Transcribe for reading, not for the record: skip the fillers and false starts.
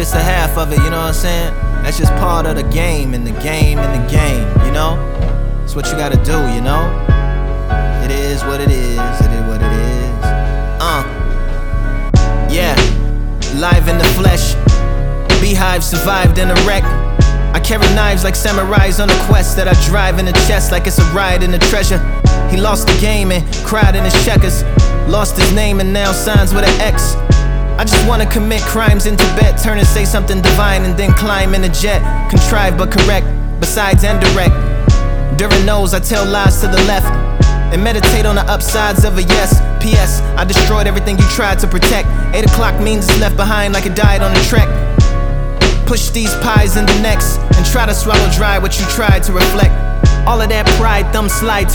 just a half of it, you know what I'm saying? That's just part of the game, and the game, and the game, you know? It's what you gotta do, you know? It is what it is, it is what it is. Yeah, live in the flesh. Beehive survived in a wreck. I carry knives like samurais on a quest that I drive in the chest like it's a ride in the treasure. He lost the game and cried in his checkers. Lost his name and now signs with an X. I just wanna commit crimes in Tibet, turn and say something divine and then climb in a jet. Contrived but correct, besides and direct. During those I tell lies to the left and meditate on the upsides of a yes. P.S. I destroyed everything you tried to protect. 8 o'clock means it's left behind like it died on the trek. Push these pies in the necks and try to swallow dry what you tried to reflect. All of that pride, thumb slide